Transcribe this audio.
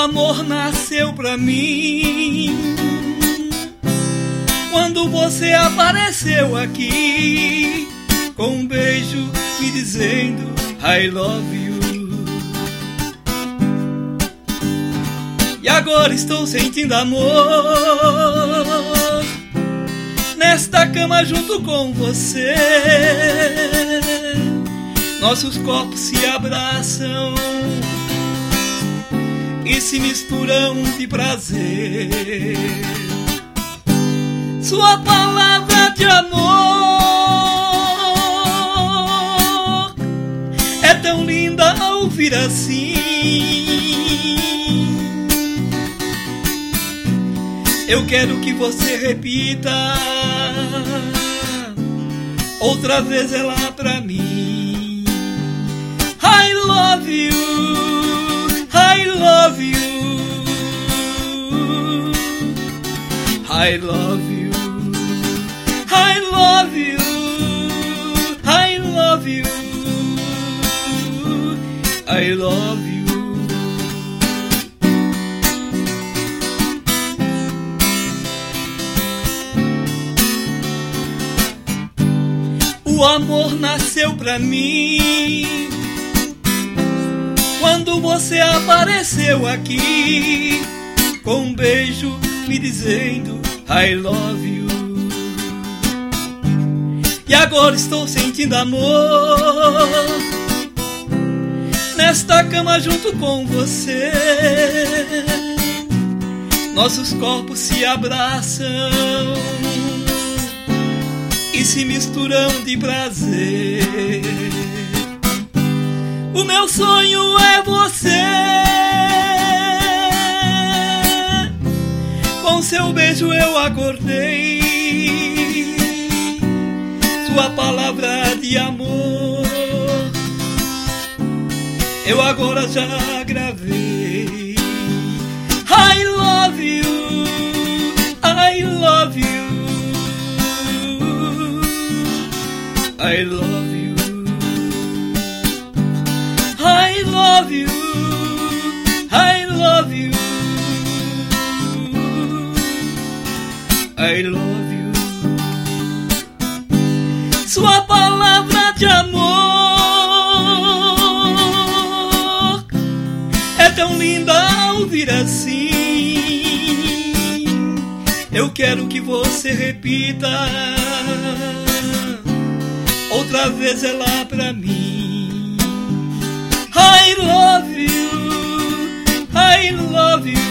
amor nasceu pra mim quando você apareceu aqui com um beijo me dizendo I love you. E agora estou sentindo amor nesta cama junto com você. Nossos corpos se abraçam e se misturam de prazer. Sua palavra de amor é tão linda ao ouvir assim. Eu quero que você repita outra vez ela pra mim. I love you, I love you, I love you, I love you, I love you, I love you. O amor nasceu pra mim quando você apareceu aqui com um beijo me dizendo I love you. E agora estou sentindo amor nesta cama junto com você. Nossos corpos se abraçam e se misturam de prazer. O meu sonho é você, com seu beijo eu acordei. Sua palavra de amor eu agora já gravei. I love you, I love you, I love you, I love you, I love you, I love you. Sua palavra de amor é tão linda ao ouvir assim. Eu quero que você repita outra vez ela pra mim. I love you, I love you,